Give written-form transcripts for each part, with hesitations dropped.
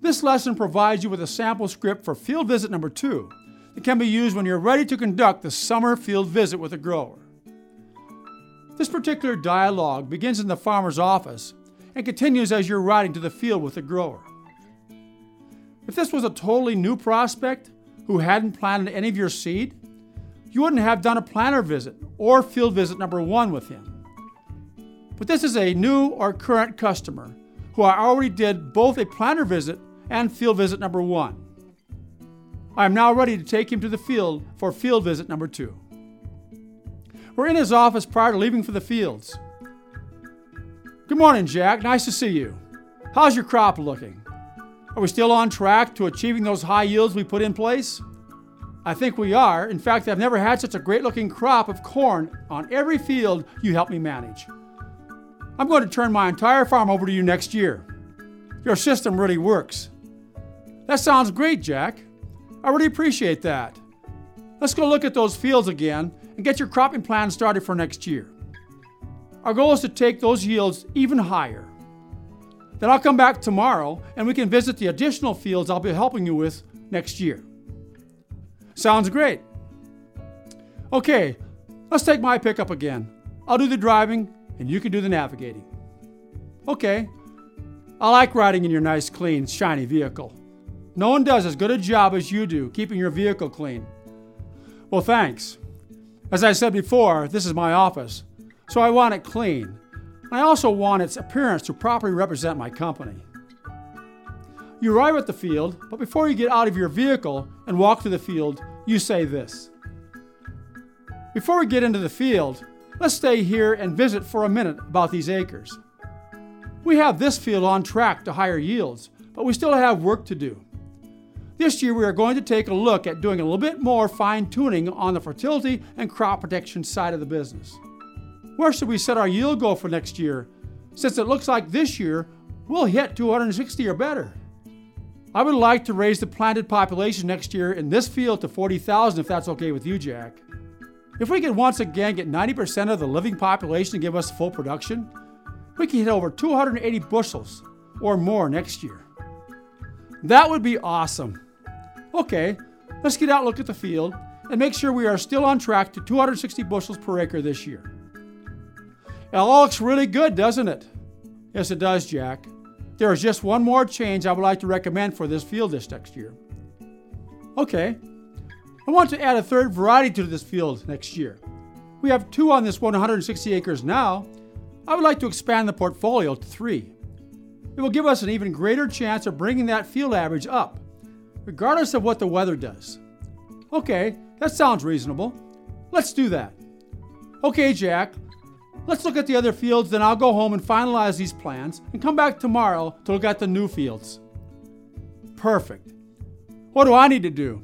This lesson provides you with a sample script for field visit number 2 that can be used when you're ready to conduct the summer field visit with a grower. This particular dialogue begins in the farmer's office and continues as you're riding to the field with the grower. If this was a totally new prospect who hadn't planted any of your seed, you wouldn't have done a planter visit or field visit number 1 with him. But this is a new or current customer who I already did both a planter visit and field visit number 1. I am now ready to take him to the field for field visit number 2. We're in his office prior to leaving for the fields. Good morning, Jack. Nice to see you. How's your crop looking? Are we still on track to achieving those high yields we put in place? I think we are. In fact, I've never had such a great-looking crop of corn on every field you helped me manage. I'm going to turn my entire farm over to you next year. Your system really works. That sounds great, Jack. I really appreciate that. Let's go look at those fields again and get your cropping plan started for next year. Our goal is to take those yields even higher. Then I'll come back tomorrow and we can visit the additional fields I'll be helping you with next year. Sounds great. Okay, let's take my pickup again. I'll do the driving and you can do the navigating. Okay, I like riding in your nice, clean, shiny vehicle. No one does as good a job as you do keeping your vehicle clean. Well, thanks. As I said before, this is my office, so I want it clean. I also want its appearance to properly represent my company. You arrive at the field, but before you get out of your vehicle and walk to the field, you say this. Before we get into the field, let's stay here and visit for a minute about these acres. We have this field on track to higher yields, but we still have work to do. This year we are going to take a look at doing a little bit more fine-tuning on the fertility and crop protection side of the business. Where should we set our yield goal for next year, since it looks like this year we'll hit 260 or better? I would like to raise the planted population next year in this field to 40,000 if that's okay with you, Jack. If we could once again get 90% of the living population to give us full production, we can hit over 280 bushels or more next year. That would be awesome. Okay, let's get out and look at the field and make sure we are still on track to 260 bushels per acre this year. It all looks really good, doesn't it? Yes, it does, Jack. There is just one more change I would like to recommend for this field this next year. Okay, I want to add a third variety to this field next year. We have 2 on this 160 acres now. I would like to expand the portfolio to 3. It will give us an even greater chance of bringing that field average up, regardless of what the weather does. Okay, that sounds reasonable. Let's do that. Okay, Jack, let's look at the other fields, then I'll go home and finalize these plans and come back tomorrow to look at the new fields. Perfect. What do I need to do?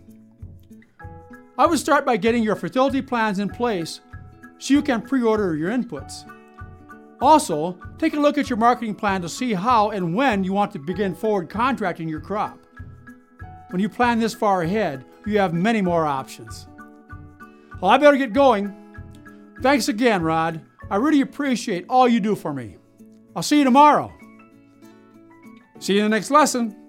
I would start by getting your fertility plans in place so you can pre-order your inputs. Also, take a look at your marketing plan to see how and when you want to begin forward contracting your crop. When you plan this far ahead, you have many more options. Well, I better get going. Thanks again, Rod. I really appreciate all you do for me. I'll see you tomorrow. See you in the next lesson.